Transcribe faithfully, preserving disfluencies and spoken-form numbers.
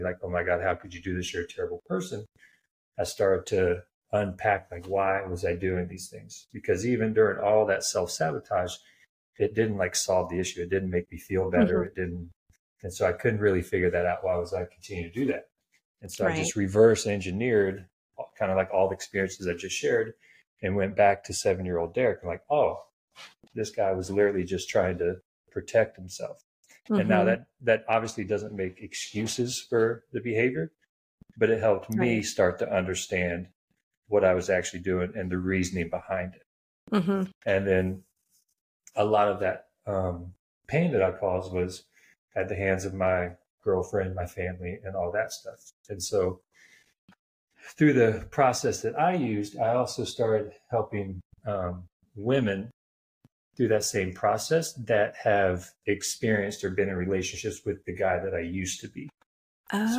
like, oh my God, how could you do this? You're a terrible person. I started to unpack, like, why was I doing these things? Because even during all that self-sabotage, it didn't like solve the issue. It didn't make me feel better. Mm-hmm. It didn't. And so I couldn't really figure that out. Why was I continuing to do that? And so I Right. just reverse engineered kind of like all the experiences I just shared and went back to seven year old Derek. I'm like, oh, this guy was literally just trying to protect himself. Mm-hmm. And now that, that obviously doesn't make excuses for the behavior, but it helped me Right. start to understand what I was actually doing and the reasoning behind it. Mm-hmm. And then a lot of that um, pain that I caused was at the hands of my girlfriend, my family, and all that stuff. And so through the process that I used, I also started helping um, women through that same process that have experienced or been in relationships with the guy that I used to be. Oh,